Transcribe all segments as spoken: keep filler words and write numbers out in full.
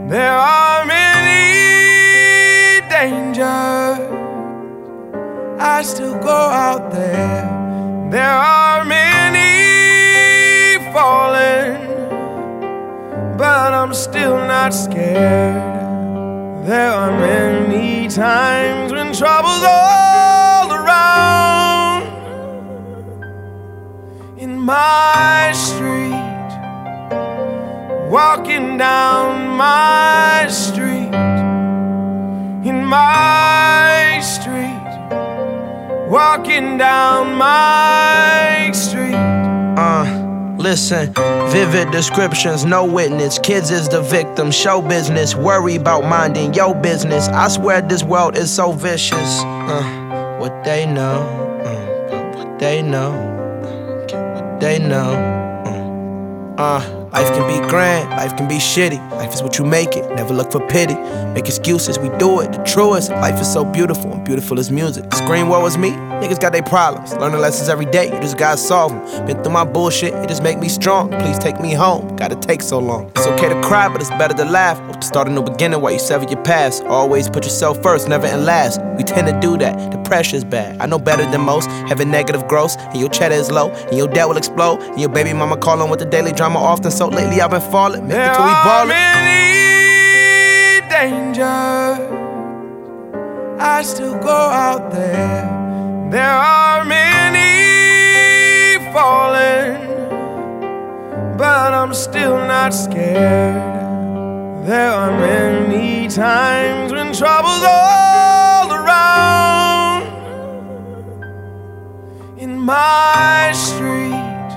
There are many dangers. I still go out there. There are many falling, but I'm still not scared. There are many times when trouble's all around. In my street, walking down my street, in my street, walking down my street. Uh, listen, vivid descriptions, no witness. Kids is the victim, show business. Worry about minding your business. I swear this world is so vicious. Uh, what they know, uh, what they know, uh, what they know. Uh, uh. Life can be grand, life can be shitty. Life is what you make it, never look for pity. Make excuses, we do it, the truest. Life is so beautiful, and beautiful is music. Scream what was me, niggas got their problems. Learning lessons every day, you just gotta solve them. Been through my bullshit, it just make me strong. Please take me home, gotta take so long. It's okay to cry, but it's better to laugh. Or to start a new beginning while you sever your past. Always put yourself first, never in last. We tend to do that, the pressure's bad. I know better than most, having negative growth. And your cheddar is low, and your debt will explode. And your baby mama calling with the daily drama often. So lately I've been falling, make it till we ballin'. There are many dangers. I still go out there. There are many falling, but I'm still not scared. There are many times when trouble's all around. In my street,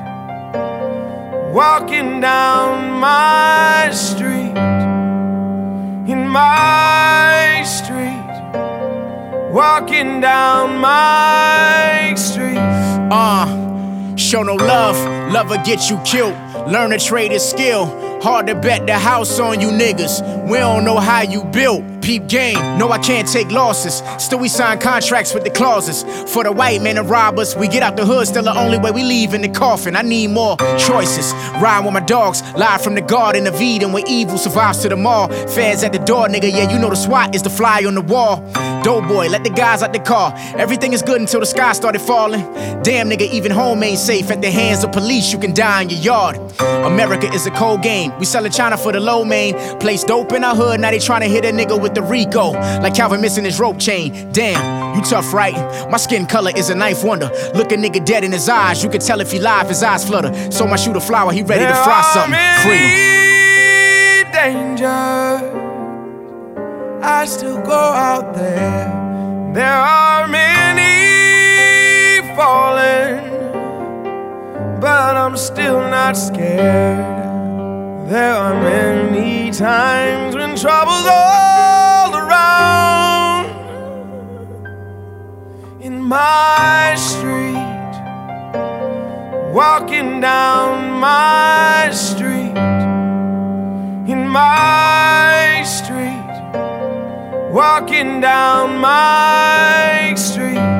walking down my street, in my street, walking down my street. Uh, show no love, love will get you killed. Learn to trade a skill. Hard to bet the house on you niggas. We don't know how you built. Peep game, no I can't take losses. Still we sign contracts with the clauses. For the white man to rob us, we get out the hood, still the only way we leave in the coffin. I need more choices. Ride with my dogs, live from the garden of Eden where evil survives to the mall. Feds at the door, nigga, yeah, you know the SWAT is the fly on the wall. Doughboy, let the guys out the car. Everything is good until the sky started falling. Damn nigga, even home ain't safe. At the hands of police, you can die in your yard. America is a cold game. We sellin' China for the low main. Place dope in our hood, now they tryna hit a nigga with the Rico. Like Calvin missing his rope chain. Damn, you tough, right? My skin color is a knife wonder. Look a nigga dead in his eyes, you can tell if he live, his eyes flutter. So my shoot a flower, he ready to fry something. Freedom. Danger. I still go out there. There are many falling, but I'm still not scared. There are many times when trouble's all around. In my street, walking down my street, in my street, walking down my street.